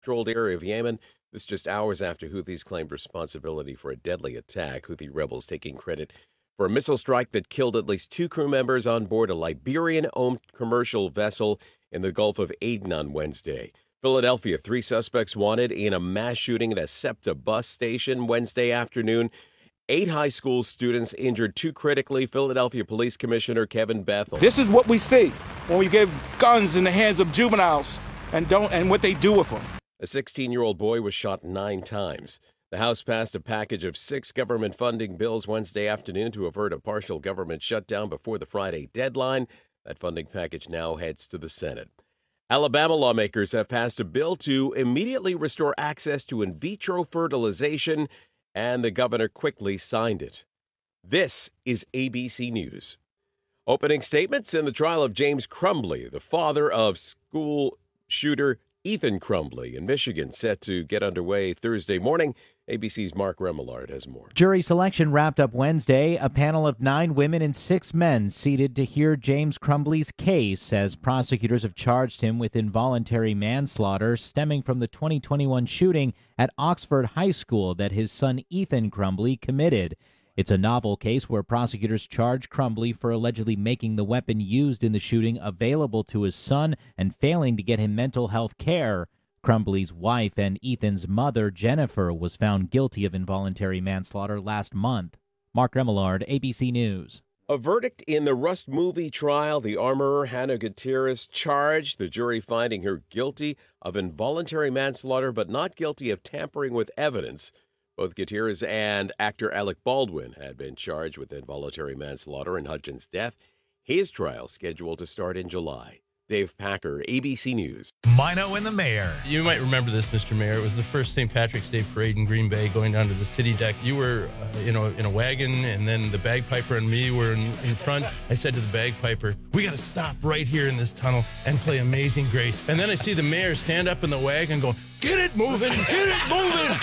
controlled area of Yemen. This just hours after Houthis claimed responsibility for a deadly attack. Houthi rebels taking credit for a missile strike that killed at least 2 crew members on board a Liberian-owned commercial vessel in the Gulf of Aden on Wednesday. Philadelphia, 3 suspects wanted in a mass shooting at a SEPTA bus station Wednesday afternoon. 8 high school students injured 2 critically. Philadelphia Police Commissioner Kevin Bethel. This is what we see when we give guns in the hands of juveniles and what they do with them. A 16-year-old boy was shot 9 times. The House passed a package of 6 government funding bills Wednesday afternoon to avert a partial government shutdown before the Friday deadline. That funding package now heads to the Senate. Alabama lawmakers have passed a bill to immediately restore access to in vitro fertilization, and the governor quickly signed it. This is ABC News. Opening statements in the trial of James Crumbley, the father of school shooter Ethan Crumbley in Michigan, set to get underway Thursday morning. ABC's Mark Remillard has more. Jury selection wrapped up Wednesday. A panel of 9 women and 6 men seated to hear James Crumbley's case as prosecutors have charged him with involuntary manslaughter stemming from the 2021 shooting at Oxford High School that his son Ethan Crumbley committed. It's a novel case where prosecutors charge Crumbley for allegedly making the weapon used in the shooting available to his son and failing to get him mental health care. Crumbley's wife and Ethan's mother, Jennifer, was found guilty of involuntary manslaughter last month. Mark Remillard, ABC News. A verdict in the Rust movie trial. The armorer Hannah Gutierrez charged, the jury finding her guilty of involuntary manslaughter but not guilty of tampering with evidence. Both Gutierrez and actor Alec Baldwin had been charged with involuntary manslaughter in Hudgens' death. His trial scheduled to start in July. Dave Packer, ABC News. Mino and the Mayor. You might remember this, Mr. Mayor. It was the first St. Patrick's Day parade in Green Bay going down to the city deck. You were in a wagon, and then the bagpiper and me were in front. I said to the bagpiper, we got to stop right here in this tunnel and play Amazing Grace. And then I see the mayor stand up in the wagon going, get it moving, get it moving.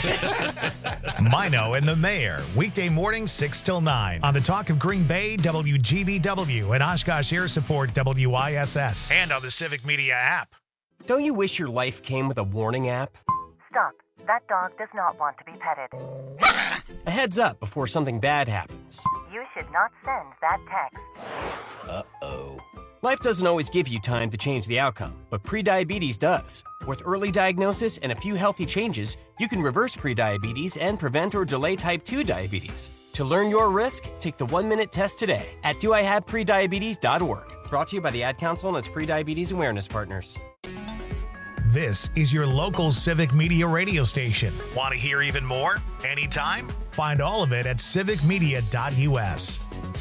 Mino and the Mayor, weekday mornings 6 till 9 on the Talk of Green Bay, WGBW, and Oshkosh Air Support, WISS, and on the Civic Media app. Don't you wish your life came with a warning app? Stop. That dog does not want to be petted. A heads up before something bad happens. You should not send that text. Uh-oh. Life doesn't always give you time to change the outcome, but prediabetes does. With early diagnosis and a few healthy changes, you can reverse prediabetes and prevent or delay type 2 diabetes. To learn your risk, take the 1-minute test today at doihaveprediabetes.org. Brought to you by the Ad Council and its prediabetes awareness partners. This is your local Civic Media radio station. Want to hear even more? Anytime? Find all of it at civicmedia.us.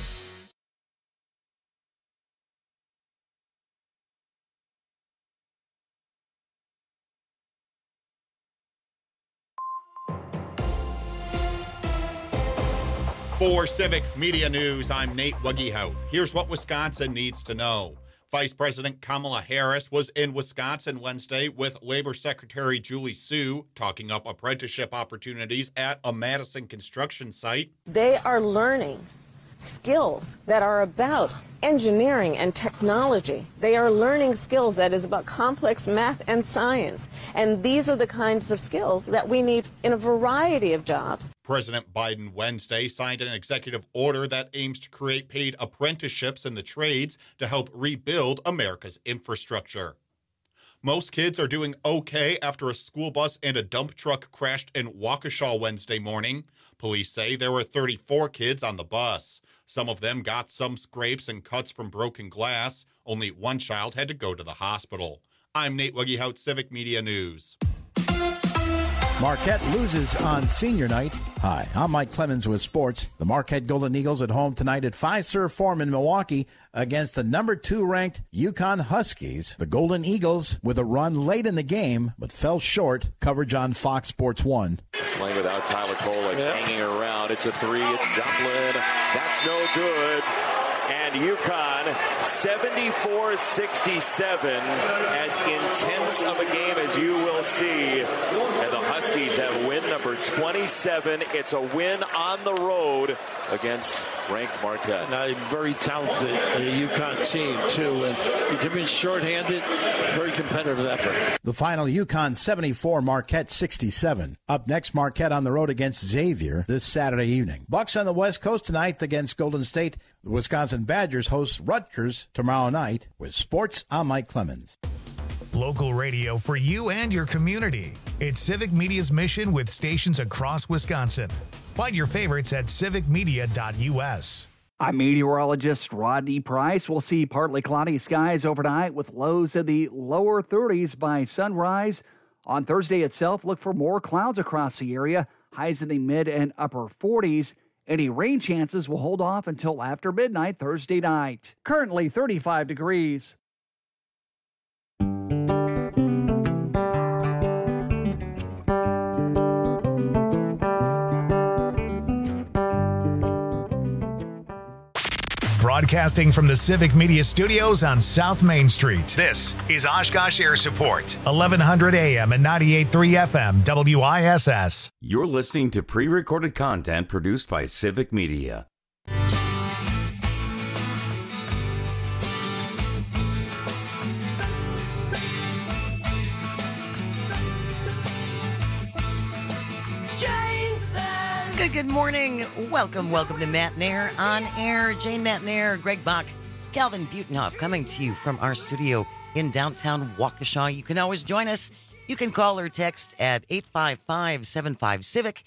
For Civic Media News, I'm Nate Wuggehout. Here's what Wisconsin needs to know. Vice President Kamala Harris was in Wisconsin Wednesday with Labor Secretary Julie Su talking up apprenticeship opportunities at a Madison construction site. They are learning skills that are about engineering and technology. They are learning skills that is about complex math and science. And these are the kinds of skills that we need in a variety of jobs. President Biden Wednesday signed an executive order that aims to create paid apprenticeships in the trades to help rebuild America's infrastructure. Most kids are doing okay after a school bus and a dump truck crashed in Waukesha Wednesday morning. Police say there were 34 kids on the bus. Some of them got some scrapes and cuts from broken glass. Only one child had to go to the hospital. I'm Nate Wuggehout, Civic Media News. Marquette loses on senior night. Hi, I'm Mike Clemens with sports. The Marquette Golden Eagles at home tonight at Fiserv Forum in Milwaukee against the number 2 ranked UConn Huskies. The Golden Eagles with a run late in the game, but fell short. Coverage on Fox Sports 1. Playing without Tyler Kolek hanging around. It's a 3. It's Dublin. That's no good. And UConn 74-67, as intense of a game as you will see. And the Huskies have win number 27. It's a win on the road against ranked Marquette. A very talented UConn team, too. And you come in shorthanded, very competitive effort. The final, UConn 74, Marquette 67. Up next, Marquette on the road against Xavier this Saturday evening. Bucks on the West Coast tonight against Golden State. The Wisconsin Badgers host Rutgers tomorrow night. With sports, I'm Mike Clemens. Local radio for you and your community. It's Civic Media's mission with stations across Wisconsin. Find your favorites at civicmedia.us. I'm meteorologist Rodney Price. We'll see partly cloudy skies overnight with lows in the lower 30s by sunrise. On Thursday itself, look for more clouds across the area, highs in the mid and upper 40s. Any rain chances will hold off until after midnight Thursday night. Currently 35 degrees. Broadcasting from the Civic Media Studios on South Main Street. This is Oshkosh Air Support, 1100 AM and 98.3 FM, WISS. You're listening to pre-recorded content produced by Civic Media. Good morning. Welcome to Matt Nair on Air. Jane Matt Nair, Greg Bach, Calvin Butenhoff coming to you from our studio in downtown Waukesha. You can always join us. You can call or text at 855-75-CIVIC,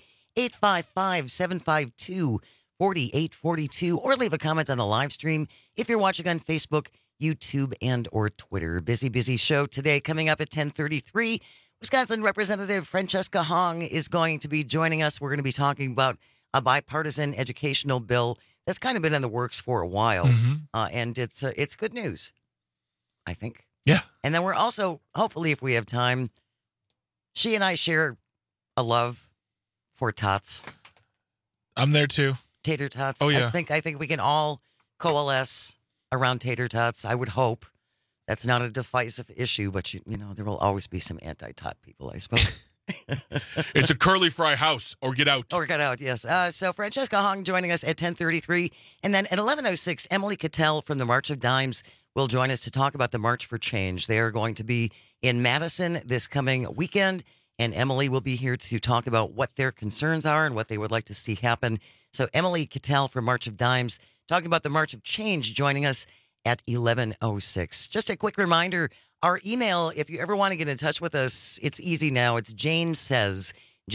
855-752-4842, or leave a comment on the live stream if you're watching on Facebook, YouTube, and or Twitter. Busy show today. Coming up at 10:33. Wisconsin Representative Francesca Hong is going to be joining us. We're going to be talking about a bipartisan educational bill that's kind of been in the works for a while, and it's good news, I think. Yeah. And then we're also, hopefully, if we have time, she and I share a love for tots. I'm there too. Tater tots. Oh yeah. I think we can all coalesce around tater tots. I would hope. That's not a divisive issue, but you know there will always be some anti-tot people, I suppose. It's a curly fry house, or get out. Or get out, yes. So Francesca Hong joining us at 10:33, and then at 11:06, Emily Cattell from the March of Dimes will join us to talk about the March for Change. They are going to be in Madison this coming weekend, and Emily will be here to talk about what their concerns are and what they would like to see happen. So Emily Cattell from March of Dimes talking about the March of Change, joining us at 11:06. Just a quick reminder, our email, if you ever want to get in touch with us, it's easy now. It's Jane Says,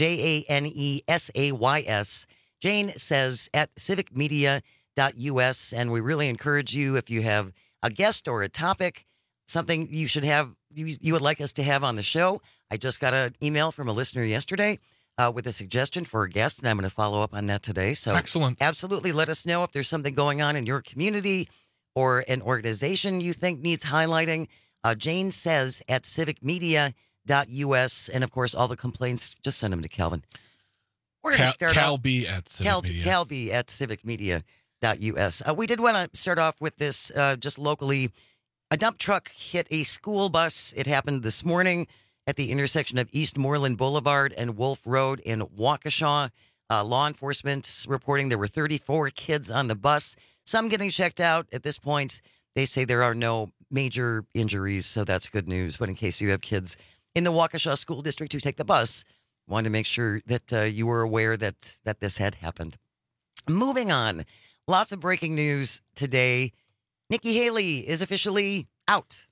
JANESAYS, Jane Says at civicmedia.us. And we really encourage you, if you have a guest or a topic, something you should have, you would like us to have on the show. I just got an email from a listener yesterday with a suggestion for a guest, and I'm going to follow up on that today. So excellent. Absolutely let us know if there's something going on in your community or an organization you think needs highlighting. Jane Says at civicmedia.us. And, of course, all the complaints, just send them to Calvin. We're going to start Cal B at Civic Media. Cal B at civicmedia.us. We did want to start off with this just locally. A dump truck hit a school bus. It happened this morning at the intersection of East Moreland Boulevard and Wolf Road in Waukesha. Law enforcement reporting there were 34 kids on the bus. Some getting checked out at this point. They say there are no major injuries, so that's good news. But in case you have kids in the Waukesha School District who take the bus, wanted to make sure that you were aware that this had happened. Moving on, lots of breaking news today. Nikki Haley is officially out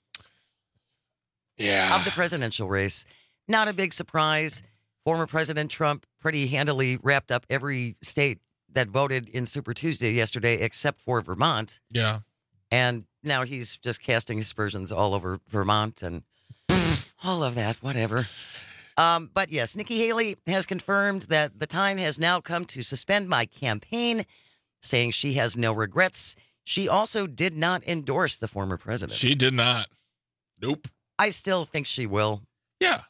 of the presidential race. Not a big surprise. Former President Trump pretty handily wrapped up every state that voted in Super Tuesday yesterday, except for Vermont. Yeah. And now he's just casting aspersions all over Vermont and all of that, whatever. But yes, Nikki Haley has confirmed that the time has now come to suspend my campaign, saying she has no regrets. She also did not endorse the former president. She did not. Nope. I still think she will. Yeah.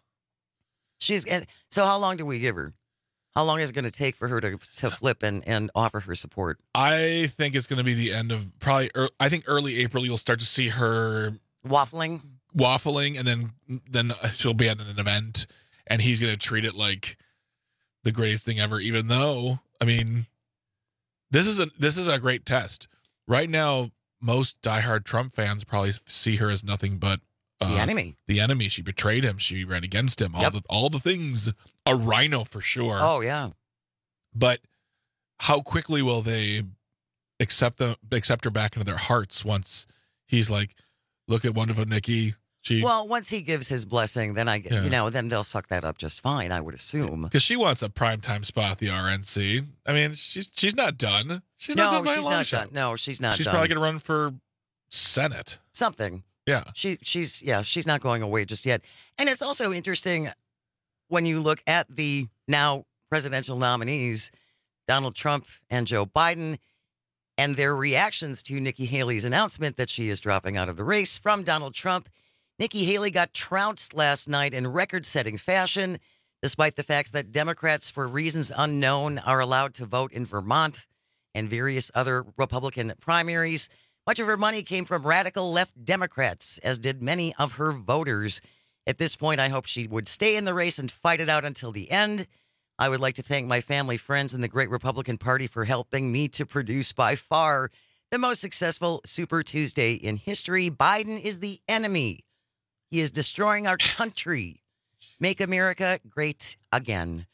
So how long do we give her? How long is it going to take for her to flip and offer her support? I think it's going to be the end of probably, I think early April, you'll start to see her waffling, and then she'll be at an event, and he's going to treat it like the greatest thing ever, even though, I mean, This is a great test. Right now, most diehard Trump fans probably see her as nothing but the enemy. The enemy. She betrayed him. She ran against him. All the things. A rhino for sure. Oh yeah. But how quickly will they accept her back into their hearts once he's like, look at wonderful Nikki. Well, once he gives his blessing, then then they'll suck that up just fine, I would assume. Because she wants a primetime spot at the RNC. I mean, she's not done. She's not done. No, she's not done. She's probably going to run for Senate. Something. Yeah. She's not going away just yet. And it's also interesting when you look at the now presidential nominees, Donald Trump and Joe Biden, and their reactions to Nikki Haley's announcement that she is dropping out of the race. From Donald Trump, Nikki Haley got trounced last night in record-setting fashion, despite the fact that Democrats, for reasons unknown, are allowed to vote in Vermont and various other Republican primaries. Much of her money came from radical left Democrats, as did many of her voters. At this point, I hope she would stay in the race and fight it out until the end. I would like to thank my family, friends, and the great Republican Party for helping me to produce by far the most successful Super Tuesday in history. Biden is the enemy. He is destroying our country. Make America great again.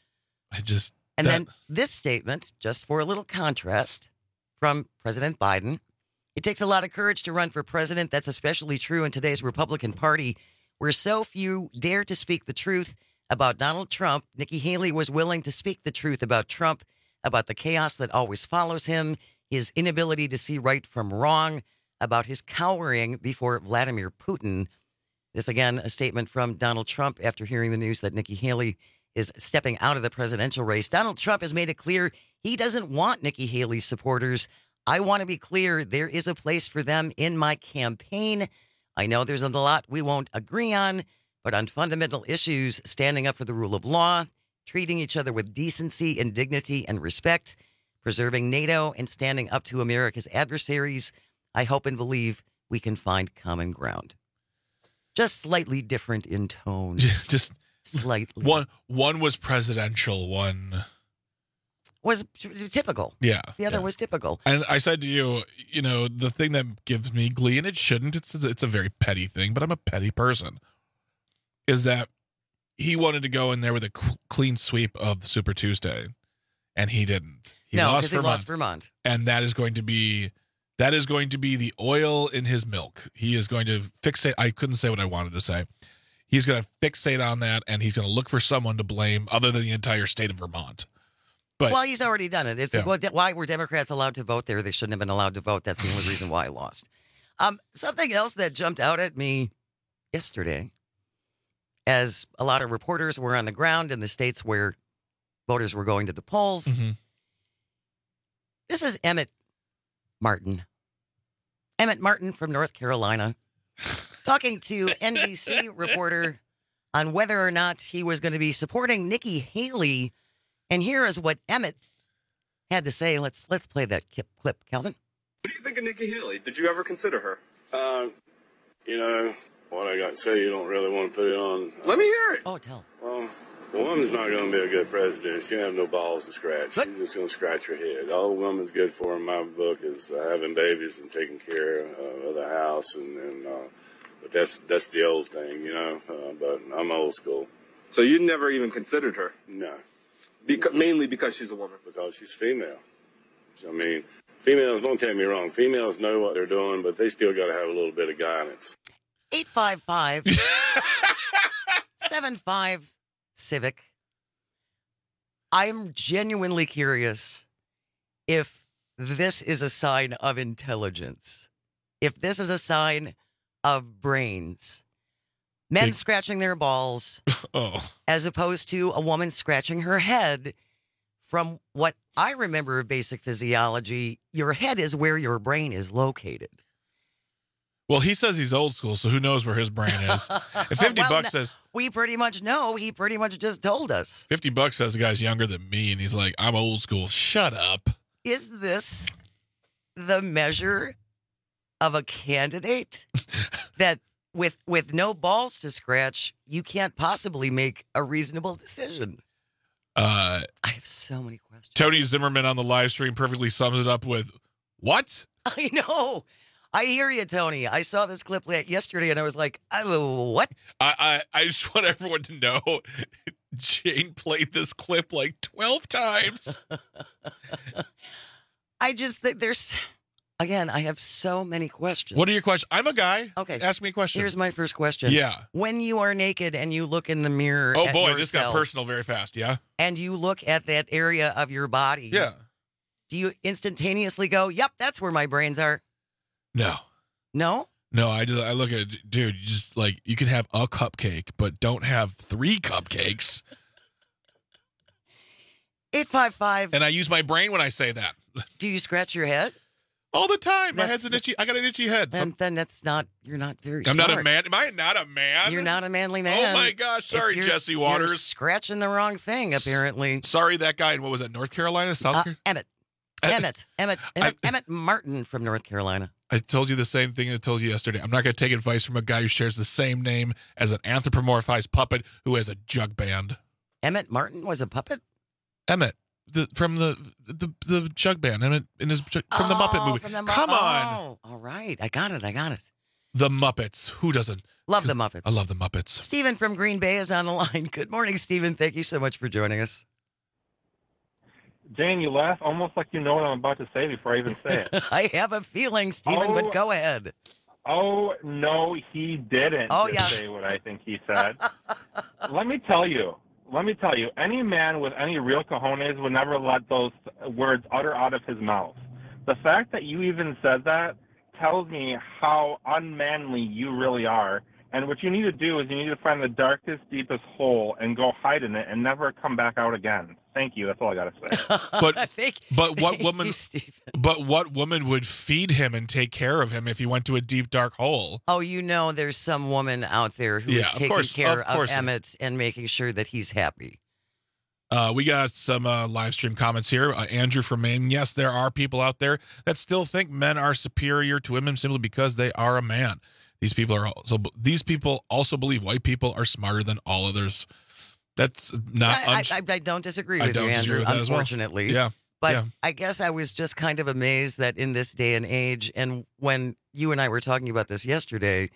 Then this statement, just for a little contrast, from President Biden. It takes a lot of courage to run for president. That's especially true in today's Republican Party, where so few dare to speak the truth about Donald Trump. Nikki Haley was willing to speak the truth about Trump, about the chaos that always follows him, his inability to see right from wrong, about his cowering before Vladimir Putin. This, again, a statement from Donald Trump after hearing the news that Nikki Haley is stepping out of the presidential race. Donald Trump has made it clear he doesn't want Nikki Haley's supporters. I want to be clear, there is a place for them in my campaign. I know there's a lot we won't agree on, but on fundamental issues, standing up for the rule of law, treating each other with decency and dignity and respect, preserving NATO, and standing up to America's adversaries, I hope and believe we can find common ground. Just slightly different in tone. Just slightly. One was presidential, one was typical. Yeah. The other was typical. And I said to you, the thing that gives me glee, and it shouldn't, it's a very petty thing, but I'm a petty person, is that he wanted to go in there with a clean sweep of Super Tuesday, and he didn't. He lost Vermont. And that is going to be the oil in his milk. He is going to fixate. I couldn't say what I wanted to say. He's going to fixate on that, and he's going to look for someone to blame other than the entire state of Vermont. But, well, he's already done it. Why were Democrats allowed to vote there? They shouldn't have been allowed to vote. That's the only reason why I lost. Something else that jumped out at me yesterday, as a lot of reporters were on the ground in the states where voters were going to the polls. Mm-hmm. This is Emmett Martin. Emmett Martin from North Carolina, talking to NBC reporter on whether or not he was going to be supporting Nikki Haley. And here is what Emmett had to say. Let's play that clip, Calvin. What do you think of Nikki Haley? Did you ever consider her? What I got to say, you don't really want to put it on. Let me hear it. Oh, tell. Well, the woman's not going to be a good president. She don't have no balls to scratch. She's just going to scratch her head. All a woman's good for in my book is having babies and taking care of the house, but that's the old thing, but I'm old school. So you never even considered her? No. Mainly because she's a woman? Because she's female. I mean, females, don't take me wrong, females know what they're doing, but they still got to have a little bit of guidance. 855-75-CIVIC. I'm genuinely curious if this is a sign of intelligence, if this is a sign of brains. Men scratching their balls as opposed to a woman scratching her head. From what I remember of basic physiology, your head is where your brain is located. Well, he says he's old school, so who knows where his brain is. If $50 says... We pretty much know. He pretty much just told us. $50 says the guy's younger than me, and he's like, I'm old school. Shut up. Is this the measure of a candidate that with no balls to scratch, you can't possibly make a reasonable decision? I have so many questions. Tony Zimmerman on the live stream perfectly sums it up with, what? I know. I hear you, Tony. I saw this clip yesterday, and I was like, what? I just want everyone to know Jane played this clip like 12 times. I just think again, I have so many questions. What are your questions? I'm a guy. Okay. Ask me a question. Here's my first question. Yeah. When you are naked and you look in the mirror Oh, at boy, yourself, this got personal very fast, yeah? and you look at that area of your body, Yeah. do you instantaneously go, yep, that's where my brains are? No. No? No, I look at it, dude, you just like, you can have a cupcake, but don't have 3 cupcakes. 855. And I use my brain when I say that. Do you scratch your head? All the time. My head's itchy. I got an itchy head. Then that's not, you're not very I'm smart. not a man. Am I not a man? You're not a manly man. Oh my gosh. Sorry, You're Jesse Waters. You're scratching the wrong thing, apparently. Sorry, that guy in, what was that, North Carolina? South Carolina? Emmett Martin from North Carolina. I told you the same thing I told you yesterday. I'm not going to take advice from a guy who shares the same name as an anthropomorphized puppet who has a jug band. Emmett Martin was a puppet? Emmett. From the jug band, Emmett in his from the Muppet movie. Come on! All right, I got it. The Muppets. Who doesn't love the Muppets? I love the Muppets. Stephen from Green Bay is on the line. Good morning, Stephen. Thank you so much for joining us. Jane, you laugh almost like you know what I'm about to say before I even say it. I have a feeling, Stephen, but go ahead. Oh no, he didn't. Say what I think he said. Let me tell you, any man with any real cojones would never let those words utter out of his mouth. The fact that you even said that tells me how unmanly you really are. And what you need to do is you need to find the darkest, deepest hole and go hide in it and never come back out again. Thank you. That's all I got to say. But what woman would feed him and take care of him if he went to a deep, dark hole? Oh, there's some woman out there who is taking care of Emmett and making sure that he's happy. We got some live stream comments here. Andrew from Maine. Yes, there are people out there that still think men are superior to women simply because they are a man. These people also believe white people are smarter than all others. That's not. I don't disagree with you, Andrew. Unfortunately, well. Yeah. But I guess I was just kind of amazed that in this day and age, and when you and I were talking about this yesterday,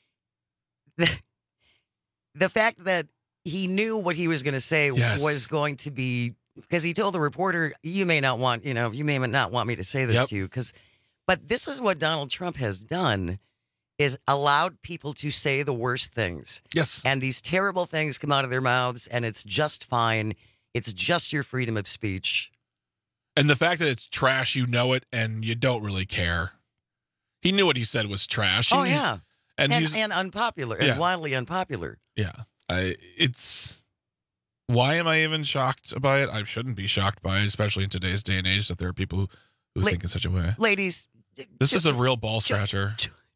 the fact that he knew what he was going to say was going to be, because he told the reporter, you may not want me to say this to you, but this is what Donald Trump has done. Is allowed people to say the worst things. Yes. And these terrible things come out of their mouths, and it's just fine. It's just your freedom of speech. And the fact that it's trash, you know it, and you don't really care. He knew what he said was trash. And unpopular, and wildly unpopular. Yeah. Why am I even shocked by it? I shouldn't be shocked by it, especially in today's day and age that there are people who think in such a way. Ladies. This is a real ball scratcher.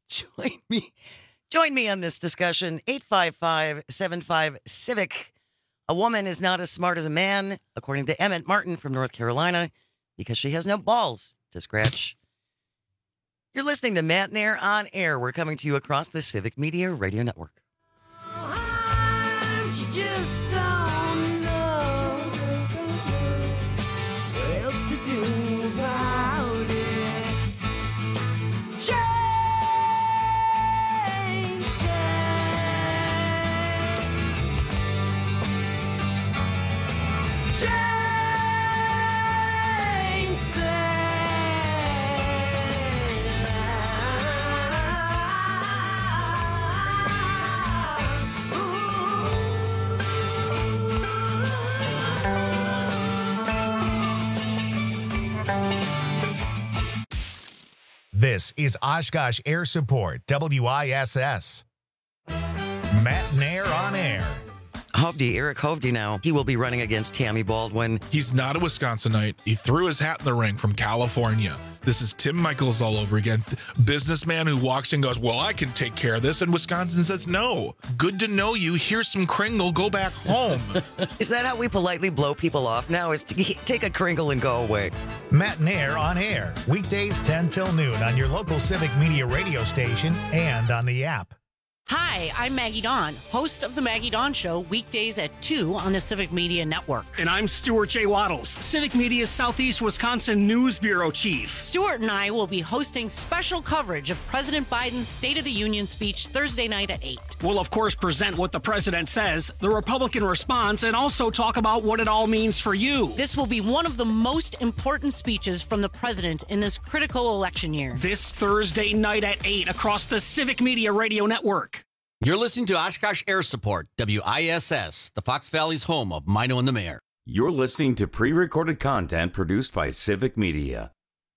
Join me on this discussion. 855-75-CIVIC. A woman is not as smart as a man, according to Emmett Martin from North Carolina, because she has no balls to scratch. You're listening to Matt Nair on Air. We're coming to you across the Civic Media Radio Network. This is Oshkosh Air Support, WISS. Matt Nair on Air. Eric Hovde now. He will be running against Tammy Baldwin. He's not a Wisconsinite. He threw his hat in the ring from California. This is Tim Michaels all over again. Businessman who walks in and goes, well, I can take care of this. And Wisconsin says, no. Good to know you. Here's some Kringle. Go back home. Is that how we politely blow people off now? Is to take a Kringle and go away? Matt Nair on Air. Weekdays 10 till noon on your local Civic Media radio station and on the app. Hi, I'm Maggie Dawn, host of The Maggie Dawn Show, weekdays at 2 on the Civic Media Network. And I'm Stuart J. Waddles, Civic Media's Southeast Wisconsin News Bureau Chief. Stuart and I will be hosting special coverage of President Biden's State of the Union speech Thursday night at 8. We'll, of course, present what the president says, the Republican response, and also talk about what it all means for you. This will be one of the most important speeches from the president in this critical election year. This Thursday night at 8 across the Civic Media Radio Network. You're listening to Oshkosh Air Support, WISS, the Fox Valley's home of Mino and the Mayor. You're listening to pre-recorded content produced by Civic Media.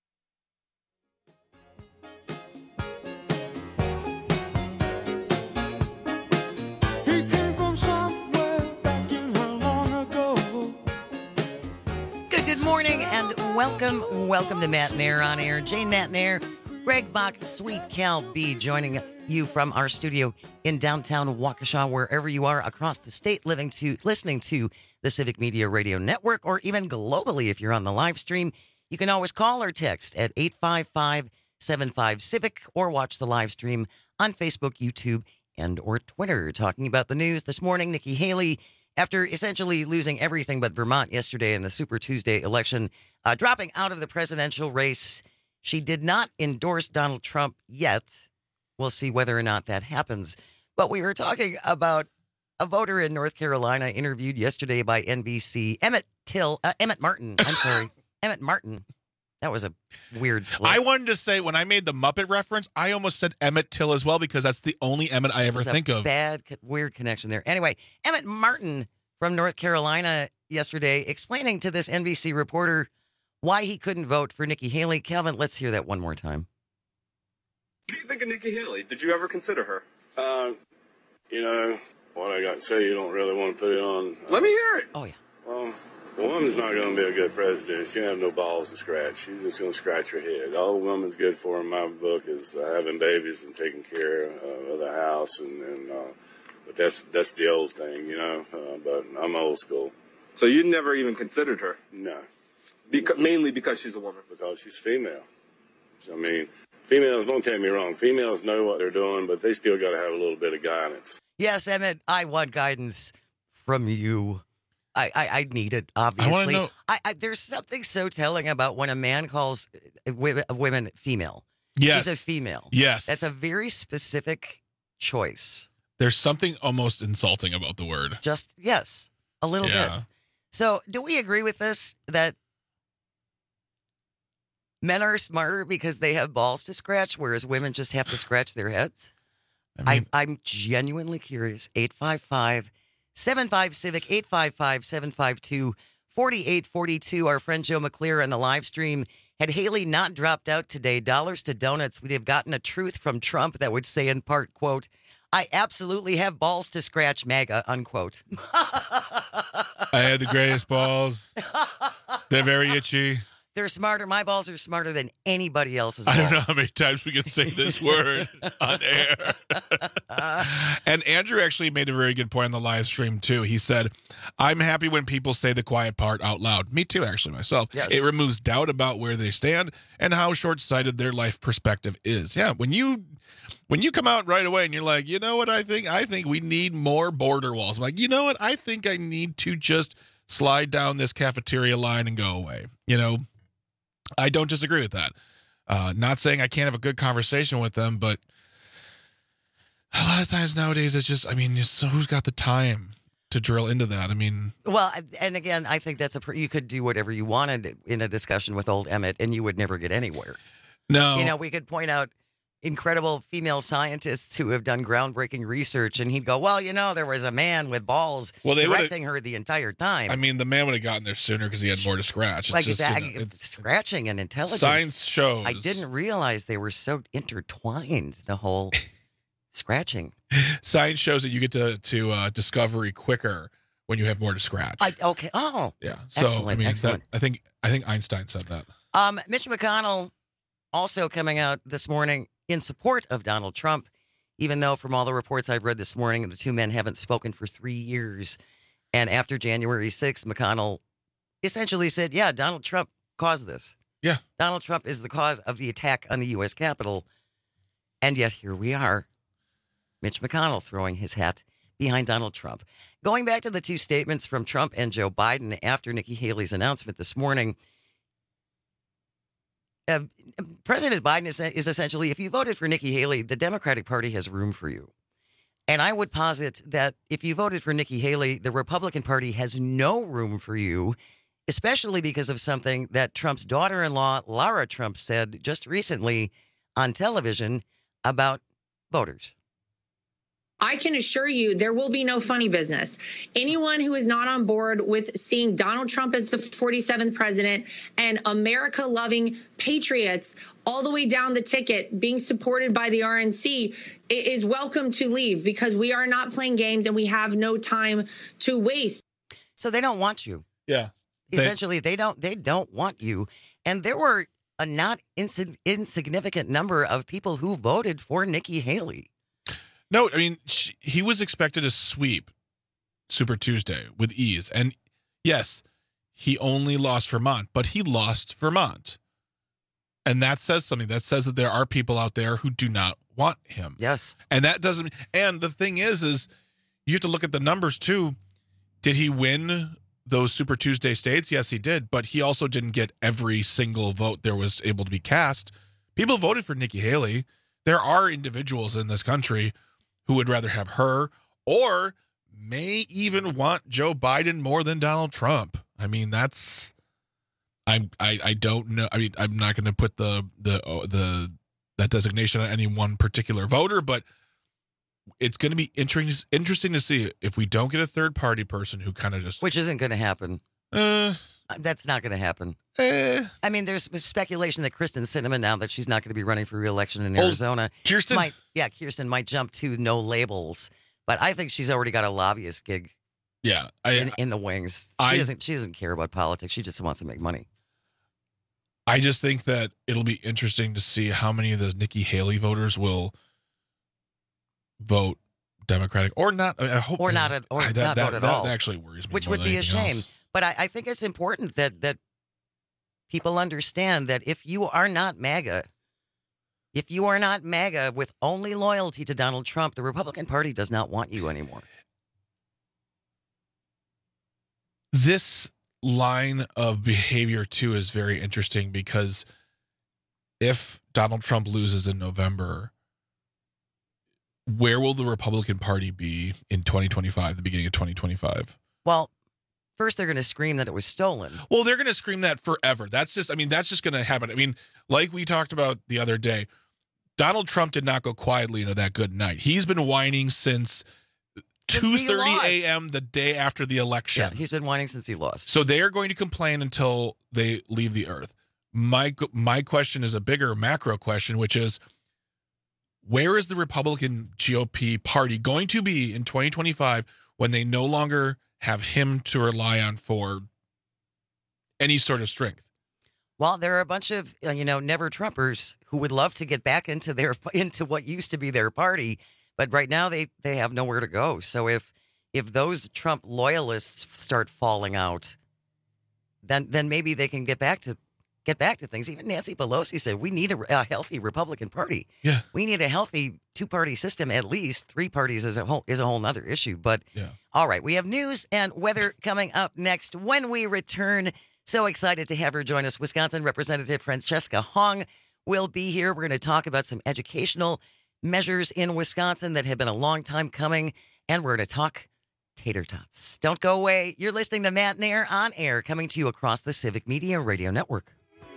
Good morning and welcome to Matt Nair on Air. Jane Matt Nair, Greg Bach, Sweet Cal B joining you from our studio in downtown Waukesha, wherever you are across the state, listening to the Civic Media Radio Network, or even globally if you're on the live stream. You can always call or text at 855-75-CIVIC or watch the live stream on Facebook, YouTube, and or Twitter. Talking about the news this morning, Nikki Haley, after essentially losing everything but Vermont yesterday in the Super Tuesday election, dropping out of the presidential race. She did not endorse Donald Trump yet. We'll see whether or not that happens. But we were talking about a voter in North Carolina interviewed yesterday by NBC, Emmett Martin. I'm sorry, Emmett Martin. That was a weird slip. I wanted to say, when I made the Muppet reference, I almost said Emmett Till as well, because that's the only Emmett I ever think of. Weird connection there. Anyway, Emmett Martin from North Carolina yesterday explaining to this NBC reporter why he couldn't vote for Nikki Haley. Calvin, let's hear that one more time. What do you think of Nikki Haley? Did you ever consider her? What I got to say, you don't really want to put it on. Let me hear it. Oh, yeah. Well, the woman's not going to be a good president. She don't have no balls to scratch. She's just going to scratch her head. All a woman's good for in my book is having babies and taking care of the house. But that's the old thing, but I'm old school. So you never even considered her? No. Mainly because she's a woman? Because she's female. I mean, females, don't take me wrong, females know what they're doing, but they still got to have a little bit of guidance. Yes, Emmett, I want guidance from you. I need it, obviously. I want to know. There's something so telling about when a man calls women female. Yes. She's a female. Yes. That's a very specific choice. There's something almost insulting about the word. Yes, a little bit. So do we agree with this, that men are smarter because they have balls to scratch, whereas women just have to scratch their heads? I'm genuinely curious. 855-75-CIVIC, 855-752-4842. Our friend Joe McClure on the live stream. Had Haley not dropped out today, dollars to donuts, we'd have gotten a truth from Trump that would say in part, quote, "I absolutely have balls to scratch, MAGA," unquote. I had the greatest balls. They're very itchy. They're smarter. My balls are smarter than anybody else's balls. I don't know how many times we can say this word on air. And Andrew actually made a very good point on the live stream, too. He said, I'm happy when people say the quiet part out loud. Me too, actually, myself. Yes. It removes doubt about where they stand and how short-sighted their life perspective is. Yeah, when you come out right away and you're like, you know what I think? I think we need more border walls. I'm like, you know what? I think I need to just slide down this cafeteria line and go away. I don't disagree with that. Not saying I can't have a good conversation with them, but a lot of times nowadays it's just, who's got the time to drill into that? Well, and again, I think that's you could do whatever you wanted in a discussion with old Emmett and you would never get anywhere. No. We could point out incredible female scientists who have done groundbreaking research, and he'd go, well, there was a man with balls directing her the entire time. The man would have gotten there sooner because he had more to scratch. It's scratching and intelligence. Science shows. I didn't realize they were so intertwined, the whole scratching. Science shows that you get to discovery quicker when you have more to scratch. Okay. Oh. Yeah. So, excellent. I think Einstein said that. Mitch McConnell also coming out this morning in support of Donald Trump, even though from all the reports I've read this morning, the two men haven't spoken for 3 years. And after January 6th, McConnell essentially said, yeah, Donald Trump caused this. Yeah. Donald Trump is the cause of the attack on the U.S. Capitol. And yet here we are. Mitch McConnell throwing his hat behind Donald Trump. Going back to the two statements from Trump and Joe Biden after Nikki Haley's announcement this morning, President Biden is essentially, if you voted for Nikki Haley, the Democratic Party has room for you. And I would posit that if you voted for Nikki Haley, the Republican Party has no room for you, especially because of something that Trump's daughter-in-law, Lara Trump, said just recently on television about voters. I can assure you there will be no funny business. Anyone who is not on board with seeing Donald Trump as the 47th president and America-loving patriots all the way down the ticket being supported by the RNC is welcome to leave, because we are not playing games and we have no time to waste. So they don't want you. Yeah. Essentially, they don't want you. And there were a not insignificant number of people who voted for Nikki Haley. No, I mean, he was expected to sweep Super Tuesday with ease. And yes, he only lost Vermont, but he lost Vermont. And that says something. That says that there are people out there who do not want him. Yes. And that doesn't, and the thing is you have to look at the numbers too. Did he win those Super Tuesday states? Yes, he did. But he also didn't get every single vote there was able to be cast. People voted for Nikki Haley. There are individuals in this country who would rather have her or may even want Joe Biden more than Donald Trump. I mean, that's, I don't know. I mean, I'm not going to put that designation on any one particular voter, but it's going to be interesting to see if we don't get a third party person who kind of just, which isn't going to happen. That's not going to happen. I mean, there's speculation that Kyrsten Sinema, now that she's not going to be running for re-election in Arizona, Kyrsten might jump to no labels, but I think she's already got a lobbyist gig. Yeah, in the wings. She doesn't care about politics. She just wants to make money. I just think that it'll be interesting to see how many of those Nikki Haley voters will vote Democratic or not. I hope not vote at all. That actually worries me, which would be a shame. Else. But I think it's important that people understand that if you are not MAGA with only loyalty to Donald Trump, the Republican Party does not want you anymore. This line of behavior, too, is very interesting because if Donald Trump loses in November, where will the Republican Party be in 2025, the beginning of 2025? Well, first, they're going to scream that it was stolen. Well, they're going to scream that forever. That's just going to happen. I mean, like we talked about the other day, Donald Trump did not go quietly into that good night. He's been whining since 2:30 a.m. the day after the election. Yeah, he's been whining since he lost. So they are going to complain until they leave the earth. My question is a bigger macro question, which is, where is the Republican GOP party going to be in 2025 when they no longer have him to rely on for any sort of strength? Well, there are a bunch of never Trumpers who would love to get back into what used to be their party, but right now they have nowhere to go. So if those Trump loyalists start falling out, then maybe they can get back to things. Even Nancy Pelosi said we need a healthy Republican Party. Yeah, we need a healthy two-party system. At least 3 parties is a whole nother issue. But yeah. All right, we have news and weather coming up next when we return. So excited to have her join us. Wisconsin Representative Francesca Hong will be here. We're going to talk about some educational measures in Wisconsin that have been a long time coming, and we're going to talk tater tots. Don't go away. You're listening to Matt Nair on Air, coming to you across the Civic Media Radio Network.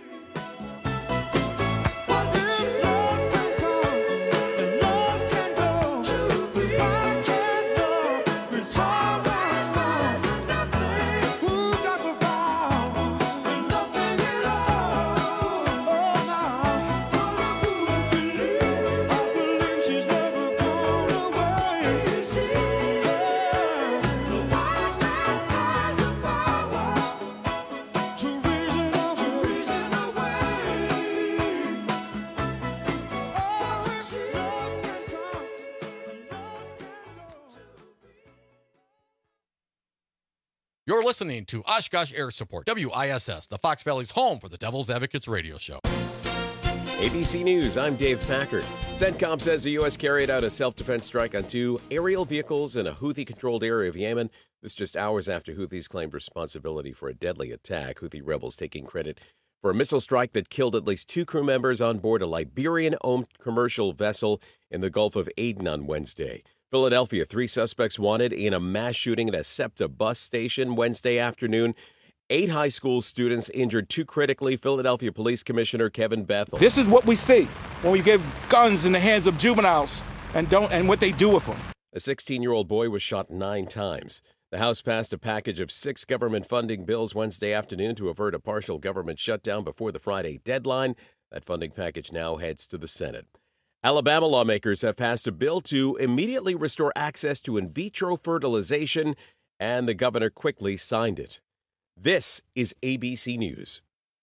You're listening to Oshkosh Air Support, WISS, the Fox Valley's home for the Devil's Advocates radio show. ABC News, I'm Dave Packard. CENTCOM says the U.S. carried out a self-defense strike on 2 aerial vehicles in a Houthi-controlled area of Yemen. This just hours after Houthis claimed responsibility for a deadly attack. Houthi rebels taking credit for a missile strike that killed at least 2 crew members on board a Liberian-owned commercial vessel in the Gulf of Aden on Wednesday. Philadelphia, 3 suspects wanted in a mass shooting at a SEPTA bus station Wednesday afternoon. 8 high school students injured 2 critically. Philadelphia Police Commissioner Kevin Bethel. This is what we see when we give guns in the hands of juveniles and what they do with them. A 16-year-old boy was shot 9 times. The House passed a package of 6 government funding bills Wednesday afternoon to avert a partial government shutdown before the Friday deadline. That funding package now heads to the Senate. Alabama lawmakers have passed a bill to immediately restore access to in vitro fertilization, and the governor quickly signed it. This is ABC News.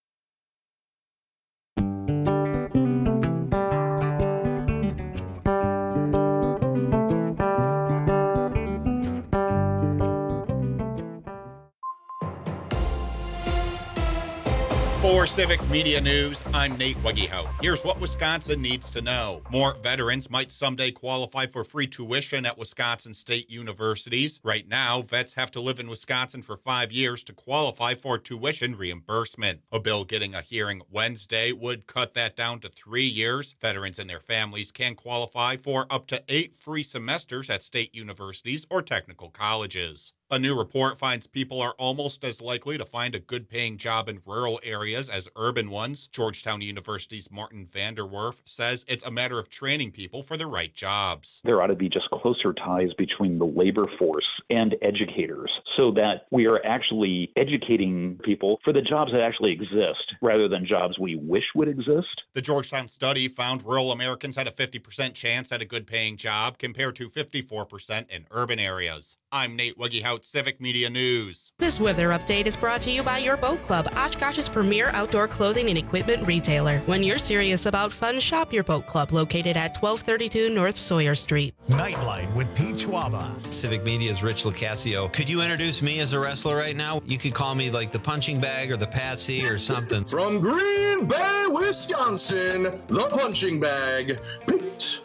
For Civic Media News, I'm Nate Wegehout. Here's what Wisconsin needs to know. More veterans might someday qualify for free tuition at Wisconsin state universities. Right now, vets have to live in Wisconsin for 5 years to qualify for tuition reimbursement. A bill getting a hearing Wednesday would cut that down to 3 years. Veterans and their families can qualify for up to 8 free semesters at state universities or technical colleges. A new report finds people are almost as likely to find a good-paying job in rural areas as urban ones. Georgetown University's Martin Vanderwerf says it's a matter of training people for the right jobs. There ought to be just closer ties between the labor force and educators so that we are actually educating people for the jobs that actually exist rather than jobs we wish would exist. The Georgetown study found rural Americans had a 50% chance at a good-paying job compared to 54% in urban areas. I'm Nate Wegehout, Civic Media News. This weather update is brought to you by your Boat Club, Oshkosh's premier outdoor clothing and equipment retailer. When you're serious about fun, shop your Boat Club, located at 1232 North Sawyer Street. Nightlight with Pete Schwaba. Civic Media's Rich Locascio. Could you introduce me as a wrestler right now? You could call me like the punching bag or the Patsy or something. From Green Bay, Wisconsin, the punching bag, Pete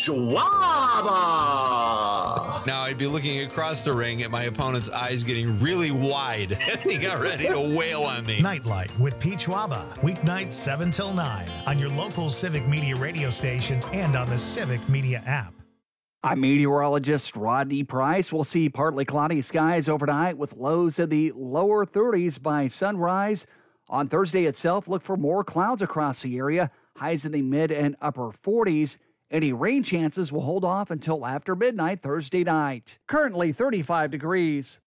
Schwaba. Now I'd be looking across the ring at my opponent's eyes getting really wide as he got ready to wail on me. Nightlight with Pete Schwaba. Weeknights 7 till 9 on your local Civic Media radio station and on the Civic Media app. I'm meteorologist Rodney Price. We'll see partly cloudy skies overnight with lows in the lower 30s by sunrise. On Thursday itself, look for more clouds across the area. Highs in the mid and upper 40s. Any rain chances will hold off until after midnight Thursday night. Currently 35 degrees.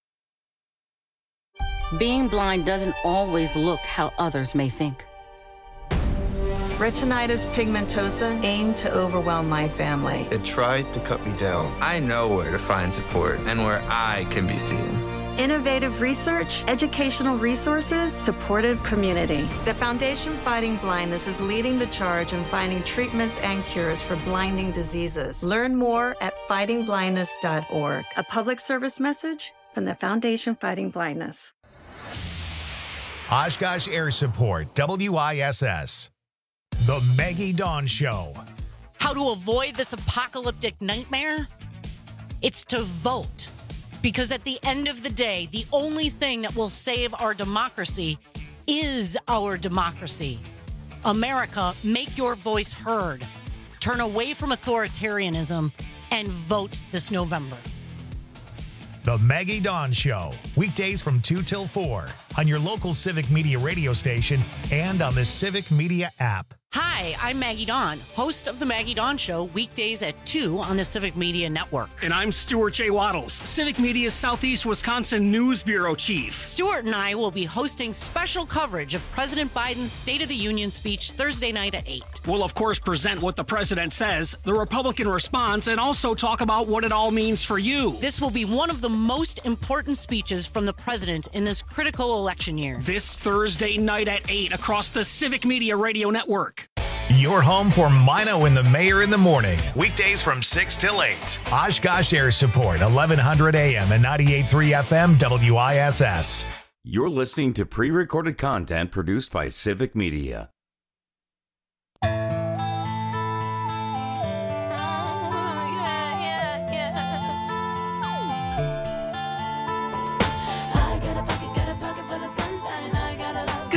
Being blind doesn't always look how others may think. Retinitis pigmentosa aimed to overwhelm my family. It tried to cut me down. I know where to find support and where I can be seen. Innovative research, educational resources, supportive community. The Foundation Fighting Blindness is leading the charge in finding treatments and cures for blinding diseases. Learn more at fightingblindness.org. A public service message from the Foundation Fighting Blindness. Oshkosh Air Support, WISS. The Maggie Dawn Show. How to avoid this apocalyptic nightmare? It's to vote. Because at the end of the day, the only thing that will save our democracy is our democracy. America, make your voice heard. Turn away from authoritarianism and vote this November. The Maggie Dawn Show. Weekdays from 2 till 4 on your local Civic Media radio station and on the Civic Media app. Hi, I'm Maggie Dawn, host of The Maggie Dawn Show, weekdays at 2 on the Civic Media Network. And I'm Stuart J. Waddles, Civic Media's Southeast Wisconsin News Bureau Chief. Stuart and I will be hosting special coverage of President Biden's State of the Union speech Thursday night at 8. We'll, of course, present what the president says, the Republican response, and also talk about what it all means for you. This will be one of the most important speeches from the president in this critical election year. This Thursday night at 8 across the Civic Media Radio Network. Your home for Mino and the Mayor in the morning. Weekdays from 6 till 8. Oshkosh Air Support, 1100 AM and 98.3 FM WISS. You're listening to pre-recorded content produced by Civic Media.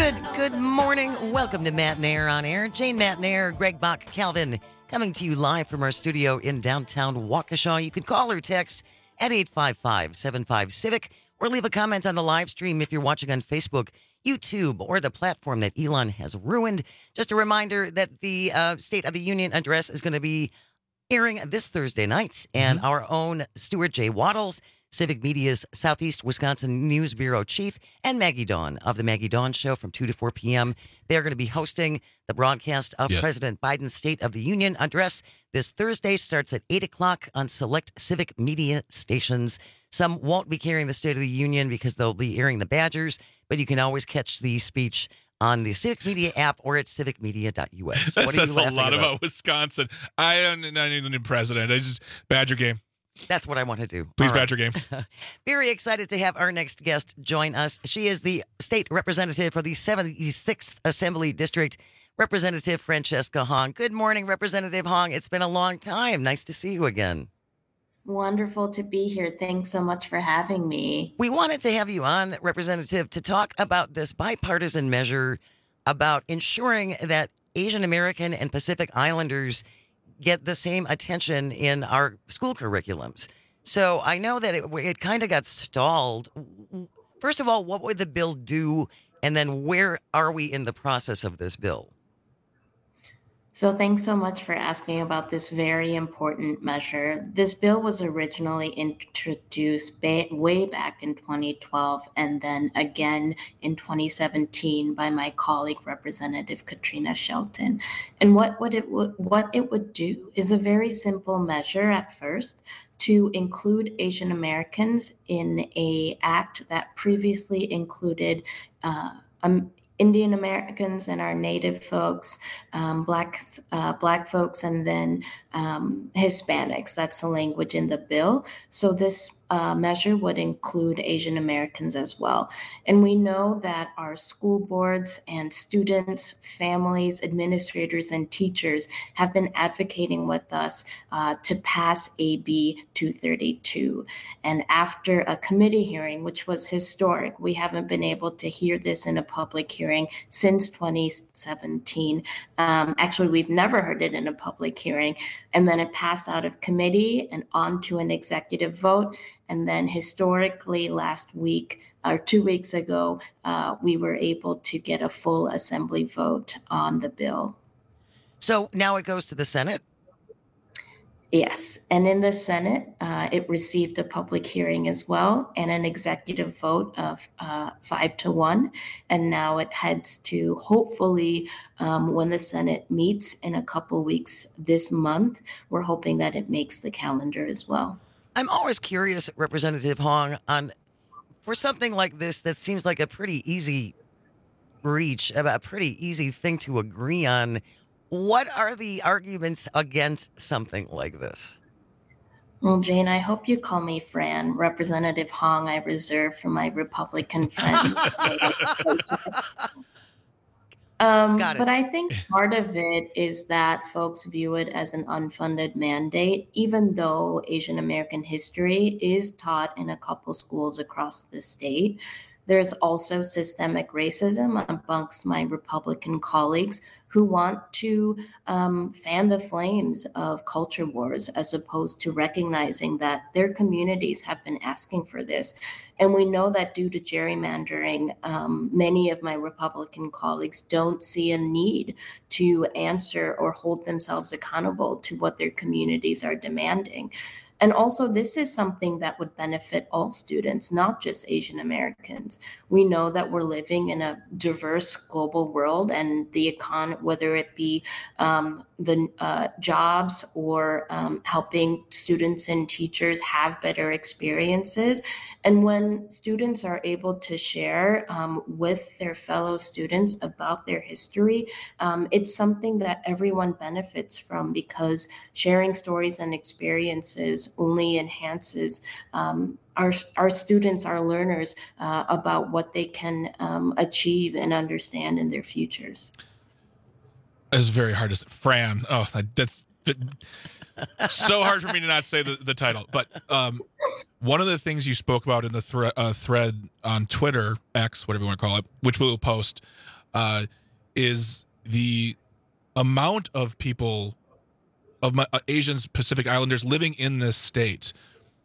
Good morning. Welcome to Matt and Air on Air. Jane, Matt and Air, Greg Bach, Calvin, coming to you live from our studio in downtown Waukesha. You can call or text at 855-75-CIVIC or leave a comment on the live stream if you're watching on Facebook, YouTube, or the platform that Elon has ruined. Just a reminder that the State of the Union address is going to be airing this Thursday night, and our own Stuart J. Waddles, Civic Media's Southeast Wisconsin News Bureau Chief, and Maggie Dawn of the Maggie Dawn Show from 2 to 4 p.m. They're going to be hosting the broadcast of President Biden's State of the Union address. This Thursday starts at 8 o'clock on select Civic Media stations. Some won't be carrying the State of the Union because they'll be airing the Badgers, but you can always catch the speech on the Civic Media app or at civicmedia.us. That says a lot about Wisconsin. I don't need the new president. I just Badger game. That's what I want to do. Please, Badger game. Very excited to have our next guest join us. She is the state representative for the 76th Assembly District, Representative Francesca Hong. Good morning, Representative Hong. It's been a long time. Nice to see you again. Wonderful to be here. Thanks so much for having me. We wanted to have you on, Representative, to talk about this bipartisan measure about ensuring that Asian American and Pacific Islanders get the same attention in our school curriculums. So I know that it kind of got stalled. First of all, what would the bill do? And then where are we in the process of this bill? So thanks so much for asking about this very important measure. This bill was originally introduced way back in 2012 and then again in 2017 by my colleague, Representative Katrina Shelton. And what it would do is a very simple measure at first to include Asian Americans in an act that previously included Indian Americans and our Native folks, Black folks, and then Hispanics. That's the language in the bill. So this measure would include Asian Americans as well. And we know that our school boards and students, families, administrators, and teachers have been advocating with us to pass AB 232. And after a committee hearing, which was historic, we haven't been able to hear this in a public hearing since 2017. Actually, we've never heard it in a public hearing. And then it passed out of committee and on to an executive vote. And then historically last week or 2 weeks ago, we were able to get a full assembly vote on the bill. So now it goes to the Senate? Yes. And in the Senate, it received a public hearing as well and an executive vote of 5-1. And now it heads to hopefully when the Senate meets in a couple weeks this month, we're hoping that it makes the calendar as well. I'm always curious, Representative Hong, on for something like this that seems like a pretty easy reach, a pretty easy thing to agree on. What are the arguments against something like this? Well, Jane, I hope you call me Fran. Representative Hong, I reserve for my Republican friends. But I think part of it is that folks view it as an unfunded mandate, even though Asian American history is taught in a couple schools across the state. There's also systemic racism amongst my Republican colleagues who want to fan the flames of culture wars as opposed to recognizing that their communities have been asking for this. And we know that due to gerrymandering, many of my Republican colleagues don't see a need to answer or hold themselves accountable to what their communities are demanding. And also, this is something that would benefit all students, not just Asian Americans. We know that we're living in a diverse global world, and the economy, whether it be the jobs or helping students and teachers have better experiences. And when students are able to share with their fellow students about their history, it's something that everyone benefits from, because sharing stories and experiences only enhances our students, our learners, about what they can achieve and understand in their futures. It's very hard to say. Fran. Oh, that's so hard for me to not say the title. But one of the things you spoke about in the thread on Twitter, X, whatever you want to call it, which we will post, is the amount of people, of Asians, Pacific Islanders living in this state.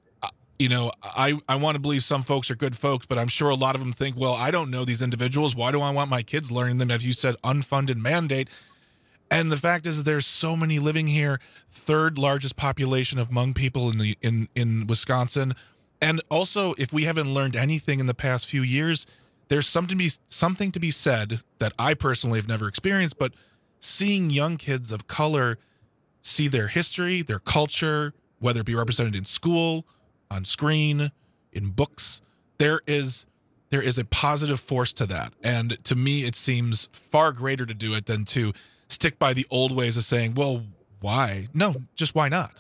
I want to believe some folks are good folks, but I'm sure a lot of them think, well, I don't know these individuals. Why do I want my kids learning them? As you said, unfunded mandate. And the fact is, there's so many living here. Third largest population of Hmong people in Wisconsin. And also, if we haven't learned anything in the past few years, there's something to be said that I personally have never experienced, but seeing young kids of color see their history, their culture, whether it be represented in school, on screen, in books, there is a positive force to that. And to me, it seems far greater to do it than to stick by the old ways of saying, well, why? No, just why not?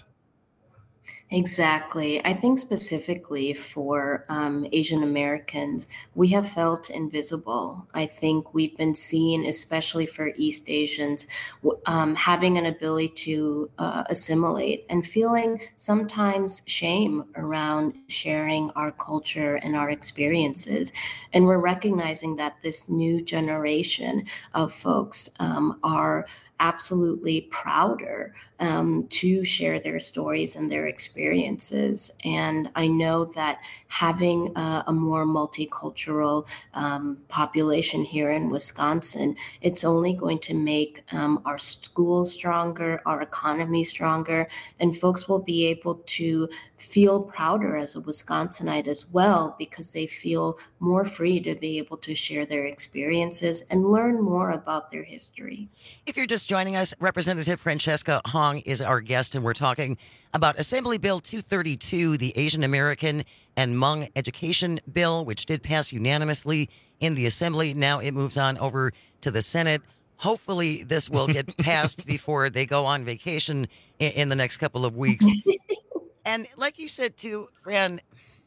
Exactly. I think specifically for Asian Americans, we have felt invisible. I think we've been seen, especially for East Asians, having an ability to assimilate and feeling sometimes shame around sharing our culture and our experiences. And we're recognizing that this new generation of folks are absolutely prouder to share their stories and their experiences. And I know that having a more multicultural population here in Wisconsin, it's only going to make our schools stronger, our economy stronger, and folks will be able to feel prouder as a Wisconsinite as well, because they feel more free to be able to share their experiences and learn more about their history. If you're just joining us, Representative Francesca Hong is our guest, and we're talking about Assembly Bill 232, the Asian American and Hmong Education Bill, which did pass unanimously in the Assembly. Now it moves on over to the Senate. Hopefully this will get passed before they go on vacation in the next couple of weeks. And like you said, too, Fran,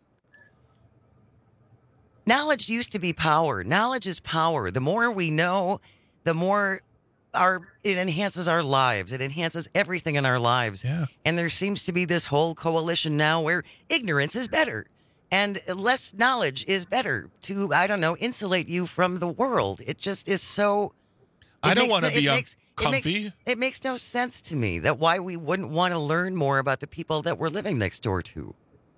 knowledge used to be power. Knowledge is power. The more we know, the more it enhances our lives. It enhances everything in our lives. Yeah. And there seems to be this whole coalition now where ignorance is better and less knowledge is better to, insulate you from the world. It just is so... I don't want to be comfy. It makes no sense to me that why we wouldn't want to learn more about the people that we're living next door to.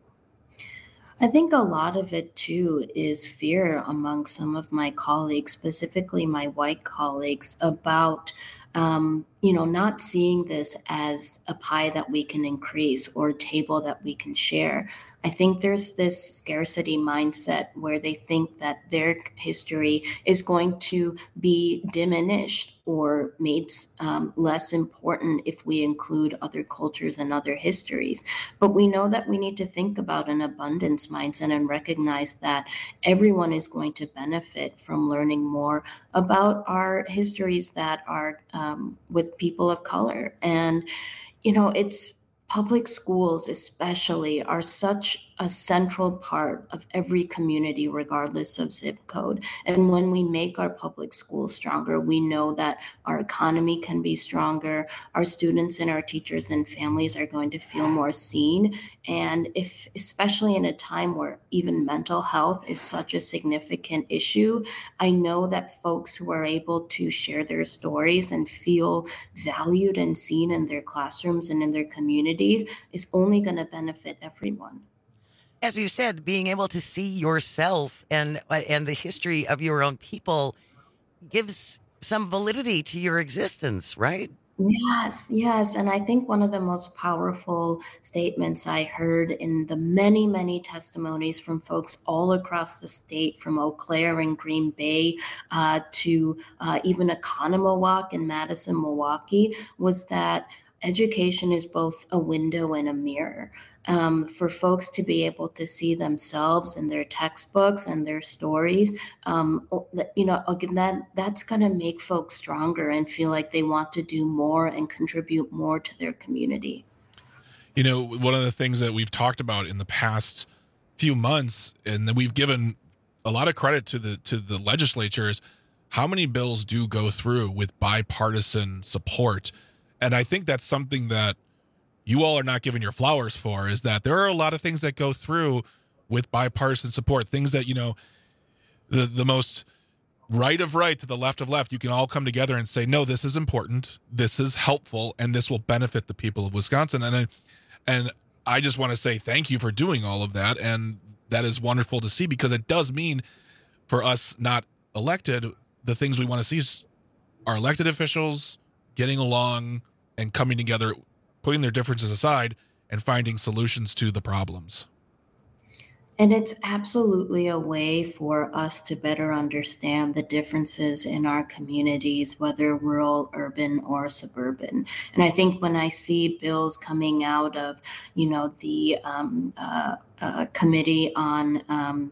I think a lot of it, too, is fear among some of my colleagues, specifically my white colleagues, about not seeing this as a pie that we can increase or a table that we can share. I think there's this scarcity mindset where they think that their history is going to be diminished or made less important if we include other cultures and other histories. But we know that we need to think about an abundance mindset and recognize that everyone is going to benefit from learning more about our histories that are with people of color. And, it's public schools especially are such a central part of every community, regardless of zip code. And when we make our public schools stronger, we know that our economy can be stronger. Our students and our teachers and families are going to feel more seen. And especially in a time where even mental health is such a significant issue, I know that folks who are able to share their stories and feel valued and seen in their classrooms and in their communities is only going to benefit everyone. As you said, being able to see yourself and the history of your own people gives some validity to your existence, right? Yes. And I think one of the most powerful statements I heard in the many, many testimonies from folks all across the state, from Eau Claire and Green Bay to even Oconomowoc and Madison, Milwaukee, was that education is both a window and a mirror. For folks to be able to see themselves in their textbooks and their stories, again, that's going to make folks stronger and feel like they want to do more and contribute more to their community. One of the things that we've talked about in the past few months, and that we've given a lot of credit to the legislature, is how many bills do go through with bipartisan support. And I think that's something that you all are not giving your flowers for is that there are a lot of things that go through with bipartisan support, things that, the most right of right to the left of left, you can all come together and say, no, this is important, this is helpful, and this will benefit the people of Wisconsin. And I just want to say thank you for doing all of that. And that is wonderful to see, because it does mean for us not elected, the things we want to see is our elected officials getting along and coming together, putting their differences aside and finding solutions to the problems. And it's absolutely a way for us to better understand the differences in our communities, whether rural, urban, or suburban. And I think when I see bills coming out of, the committee on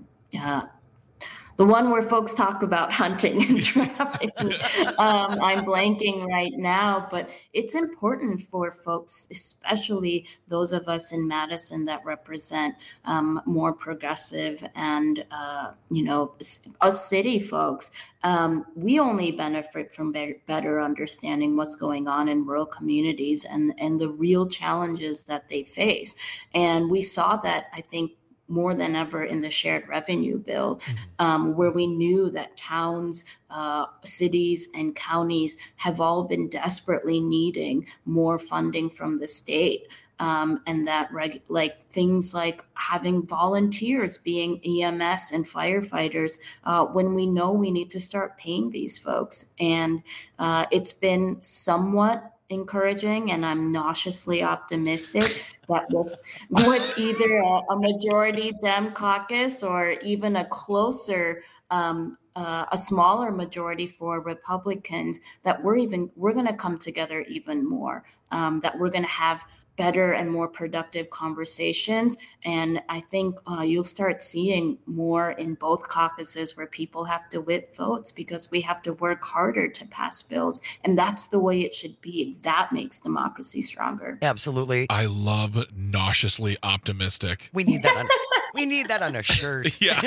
the one where folks talk about hunting and trapping. I'm blanking right now, but it's important for folks, especially those of us in Madison that represent more progressive and, us city folks. We only benefit from better understanding what's going on in rural communities and the real challenges that they face. And we saw that, I think, more than ever in the shared revenue bill, where we knew that towns, cities, and counties have all been desperately needing more funding from the state. And that things like having volunteers being EMS and firefighters, when we know we need to start paying these folks. And it's been somewhat encouraging, and I'm nauseously optimistic that with either a majority Dem caucus or even a closer, a smaller majority for Republicans, that we're going to come together even more, that we're going to have better and more productive conversations. And I think you'll start seeing more in both caucuses where people have to whip votes because we have to work harder to pass bills. And that's the way it should be. That makes democracy stronger. Absolutely. I love nauseously optimistic. We need that on we need that on a shirt. Yeah.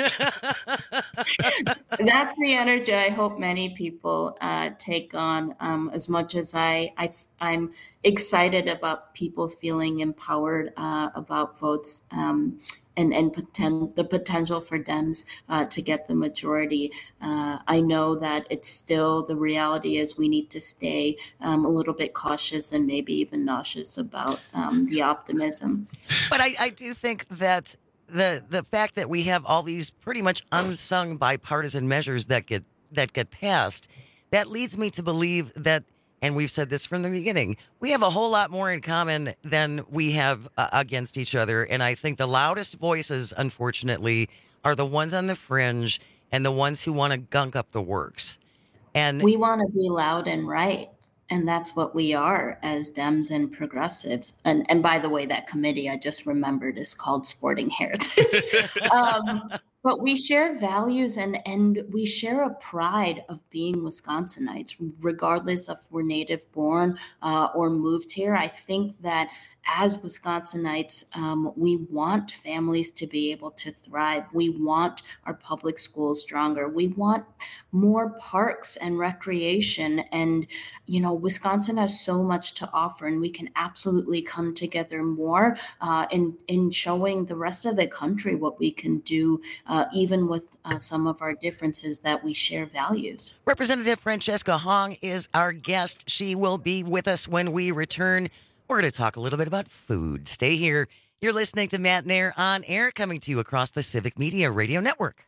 That's the energy I hope many people take on, as much as I'm excited about people feeling empowered about votes and the potential for Dems to get the majority. I know that it's still, the reality is we need to stay a little bit cautious and maybe even nauseous about the optimism. But I do think that the fact that we have all these pretty much unsung bipartisan measures that get passed, that leads me to believe that, and we've said this from the beginning, we have a whole lot more in common than we have against each other. And I think the loudest voices, unfortunately, are the ones on the fringe and the ones who want to gunk up the works. And we want to be loud and right. And that's what we are as Dems and progressives. And by the way, that committee I just remembered is called Sporting Heritage. But we share values and we share a pride of being Wisconsinites, regardless if we're native born or moved here. I think that as Wisconsinites, we want families to be able to thrive. We want our public schools stronger. We want more parks and recreation. And, Wisconsin has so much to offer, and we can absolutely come together more in showing the rest of the country what we can do, even with some of our differences, that we share values. Representative Francesca Hong is our guest. She will be with us when we return. We're going to talk a little bit about food. Stay here. You're listening to Matt Nair on Air, coming to you across the Civic Media Radio Network.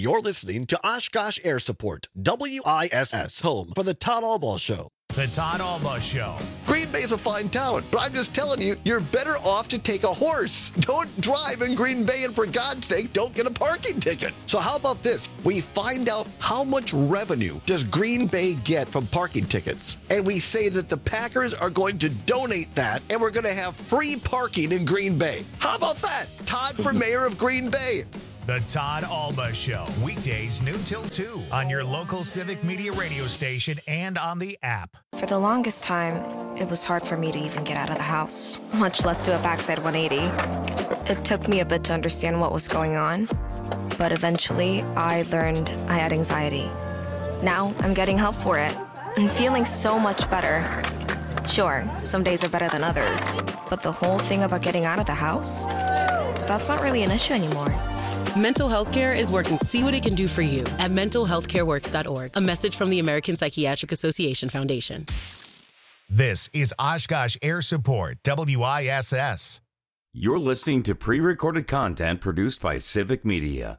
You're listening to Oshkosh Air Support, WISS, home for the Todd Albaugh Show. The Todd Albaugh Show. Green Bay's a fine town, but I'm just telling you, you're better off to take a horse. Don't drive in Green Bay, and for God's sake, don't get a parking ticket. So how about this? We find out how much revenue does Green Bay get from parking tickets, and we say that the Packers are going to donate that, and we're going to have free parking in Green Bay. How about that? Todd for mayor of Green Bay. The Todd Albaugh Show. Weekdays noon till 2 on your local Civic Media radio station and on the app. For the longest time, it was hard for me to even get out of the house, much less do a backside 180. It took me a bit to understand what was going on, but eventually I learned I had anxiety. Now I'm getting help for it and feeling so much better. Sure, some days are better than others, but the whole thing about getting out of the house, that's not really an issue anymore. Mental health care is working to see what it can do for you at mentalhealthcareworks.org. A message from the American Psychiatric Association Foundation. This is Oshkosh Air Support, WISS. You're listening to pre-recorded content produced by Civic Media.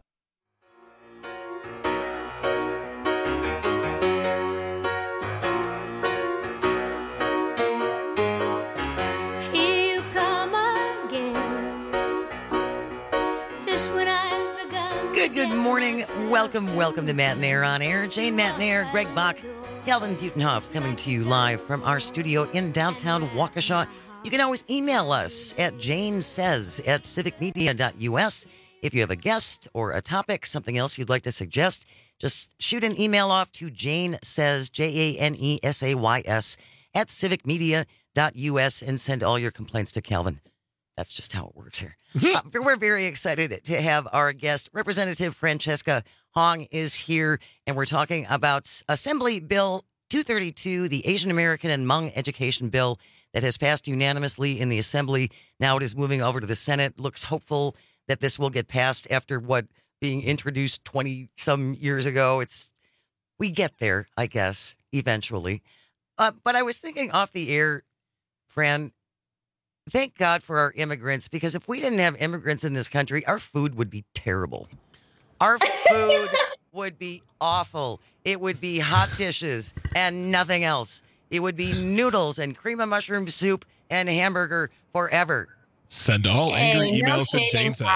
Good morning. Welcome to Matinair on Air. Jane Matinair, Greg Bach, Calvin Butenhoff coming to you live from our studio in downtown Waukesha. You can always email us at janesays@civicmedia.us. If you have a guest or a topic, something else you'd like to suggest, just shoot an email off to janesays, JANESAYS, @civicmedia.us and send all your complaints to Calvin. That's just how it works here. We're very excited to have our guest. Representative Francesca Hong is here, and we're talking about Assembly Bill 232, the Asian American and Hmong Education Bill that has passed unanimously in the Assembly. Now it is moving over to the Senate. Looks hopeful that this will get passed after being introduced 20-some years ago. We get there, I guess, eventually. But I was thinking off the air, Fran, thank God for our immigrants, because if we didn't have immigrants in this country, our food would be terrible. Our food would be awful. It would be hot dishes and nothing else. It would be noodles and cream of mushroom soup and hamburger forever. Send all angry emails to Jane Says.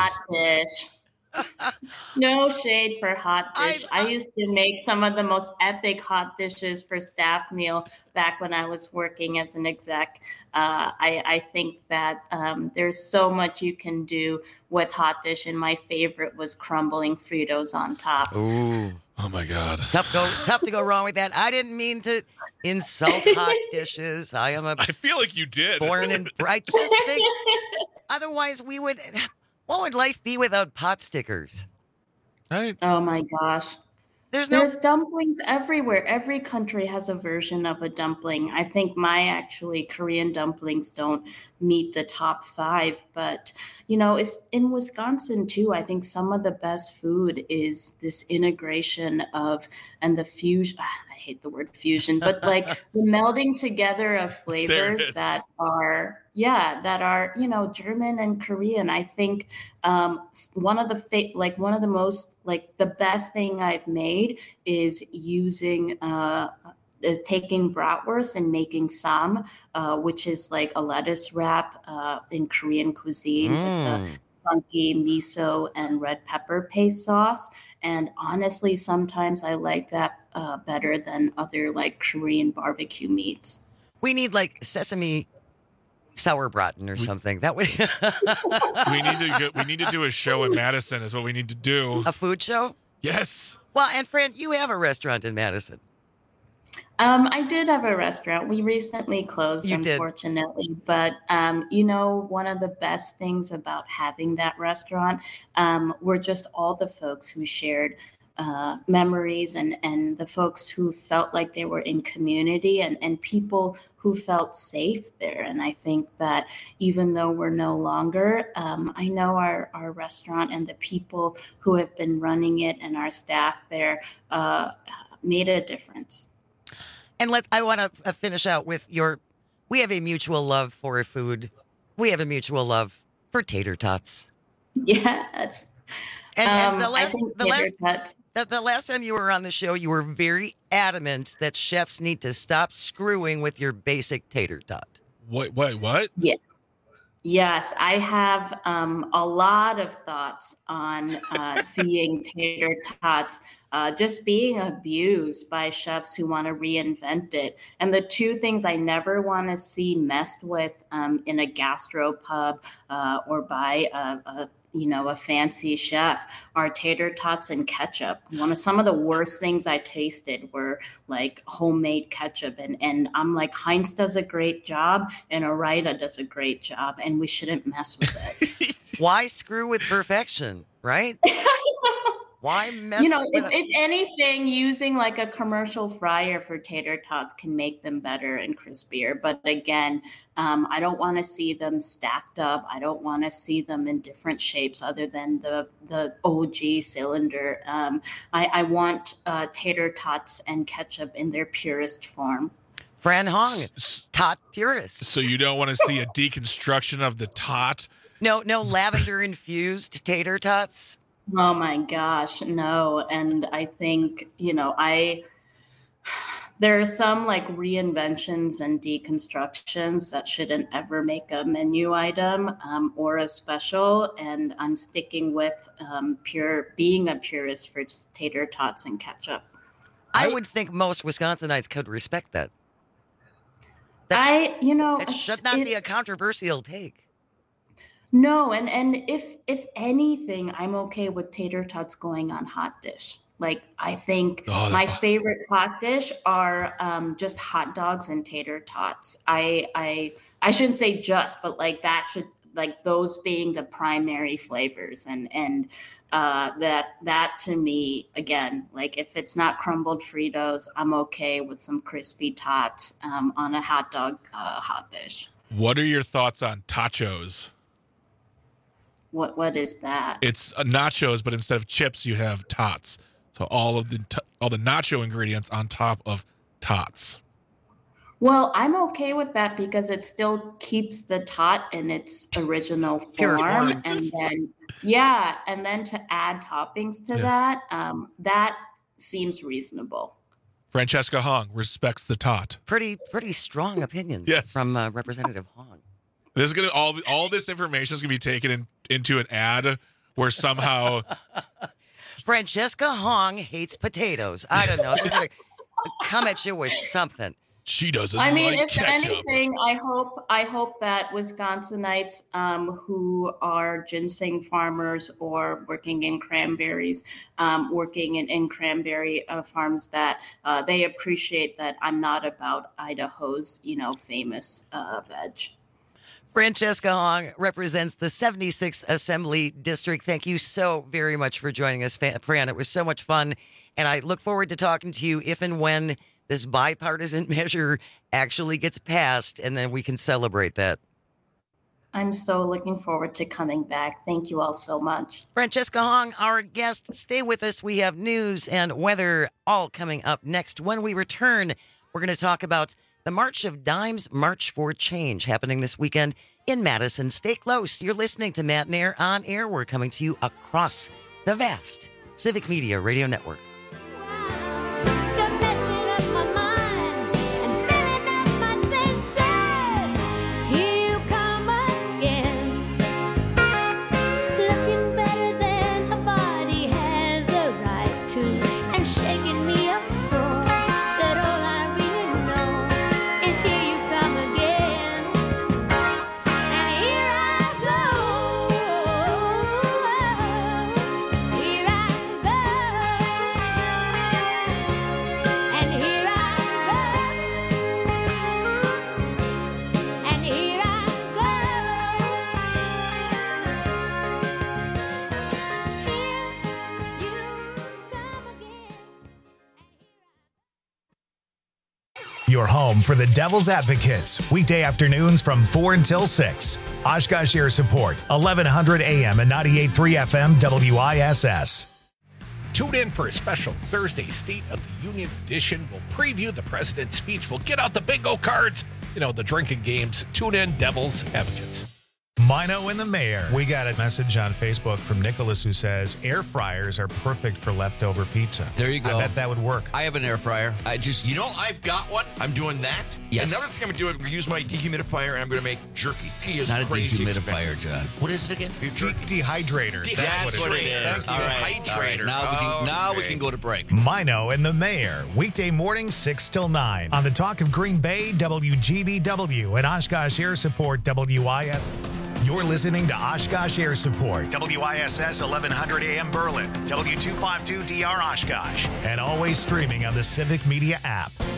No shade for hot dish. I used to make some of the most epic hot dishes for staff meal back when I was working as an exec. I think that there's so much you can do with hot dish, and my favorite was crumbling Fritos on top. Ooh. Oh my God. Tough to go wrong with that. I didn't mean to insult hot dishes. I feel like you did. Born and I just think otherwise what would life be without pot stickers? Oh my gosh. There's dumplings everywhere. Every country has a version of a dumpling. I think my Korean dumplings don't meet the top 5, but it's in Wisconsin too. I think some of the best food is this integration and the fusion. I hate the word fusion, but like the melding together of flavors that are German and Korean. I think one of the most the best thing I've made is using taking bratwurst and making sam, which is like a lettuce wrap in Korean cuisine with the funky miso and red pepper paste sauce. And honestly, sometimes I like that better than other Korean barbecue meats. We need sesame sauerbraten or something. That way. we need to do a show in Madison is what we need to do. A food show? Yes. Well, and Fran, you have a restaurant in Madison. I did have a restaurant. We recently closed, unfortunately. But, one of the best things about having that restaurant were just all the folks who shared memories and the folks who felt like they were in community and people who felt safe there. And I think that even though we're no longer, I know our restaurant and the people who have been running it and our staff there made a difference. And I want to finish out with we have a mutual love for food. We have a mutual love for tater tots. Yes. And the last time you were on the show, you were very adamant that chefs need to stop screwing with your basic tater tot. What? Yes, I have a lot of thoughts on seeing tater tots just being abused by chefs who want to reinvent it. And the two things I never want to see messed with in a gastropub or by a fancy chef are tater tots and ketchup. Some of the worst things I tasted were like homemade ketchup. And I'm like, Heinz does a great job and Ore-Ida does a great job, and we shouldn't mess with it. Why screw with perfection, right? Why mess with if anything, using like a commercial fryer for tater tots can make them better and crispier. But again, I don't want to see them stacked up. I don't want to see them in different shapes other than the OG cylinder. I want tater tots and ketchup in their purest form. Fran Hong, tot purist. So you don't want to see a deconstruction of the tot? No lavender infused tater tots. Oh my gosh, no. And I think, there are some like reinventions and deconstructions that shouldn't ever make a menu item or a special. And I'm sticking with being a purist for tater tots and ketchup. I would think most Wisconsinites could respect that. It should not be a controversial take. No, and if anything, I'm okay with tater tots going on hot dish. Like, I think my favorite hot dish are just hot dogs and tater tots. I shouldn't say just, but like that should, like those being the primary flavors, and that to me, again, like if it's not crumbled Fritos, I'm okay with some crispy tots on a hot dog hot dish. What are your thoughts on tachos? What is that? It's nachos, but instead of chips, you have tots. So all the nacho ingredients on top of tots. Well, I'm okay with that because it still keeps the tot in its original form, and then to add toppings to that seems reasonable. Francesca Hong respects the tot. Pretty strong opinions from Representative Hong. This is gonna all this information is gonna be taken into an ad where somehow Francesca Hong hates potatoes. I don't know. They're gonna come at you with something. She doesn't. I mean, like if ketchup. anything, I hope that Wisconsinites who are ginseng farmers or working in cranberries, working in cranberry farms, that they appreciate that I'm not about Idaho's famous veg. Francesca Hong represents the 76th Assembly District. Thank you so very much for joining us, Fran. It was so much fun, and I look forward to talking to you if and when this bipartisan measure actually gets passed, and then we can celebrate that. I'm so looking forward to coming back. Thank you all so much. Francesca Hong, our guest. Stay with us. We have news and weather all coming up next. When we return, we're going to talk about the March of Dimes, March for Change, happening this weekend in Madison. Stay close. You're listening to Matt and Air on Air. We're coming to you across the vast Civic Media Radio Network. Your home for the Devil's Advocates, weekday afternoons from 4 until 6. Oshkosh Air Support, 1100 AM and 98.3 FM WISS. Tune in for a special Thursday State of the Union edition. We'll preview the president's speech. We'll get out the bingo cards, the drinking games. Tune in, Devil's Advocates. Mino and the Mayor. We got a message on Facebook from Nicholas who says air fryers are perfect for leftover pizza. There you go. I bet that would work. I have an air fryer. I've got one. I'm doing that. Yes. Another thing I'm going to do is use my dehumidifier, and I'm going to make jerky. It's not a dehumidifier, John. What is it again? Dehydrator. That's what it is. All right. Now we can go to break. Mino and the Mayor. Weekday mornings 6 till 9 on the Talk of Green Bay, WGBW, and Oshkosh Air Support, WIS. You're listening to Oshkosh Air Support, WISS 1100 AM Berlin, W252DR Oshkosh, and always streaming on the Civic Media app.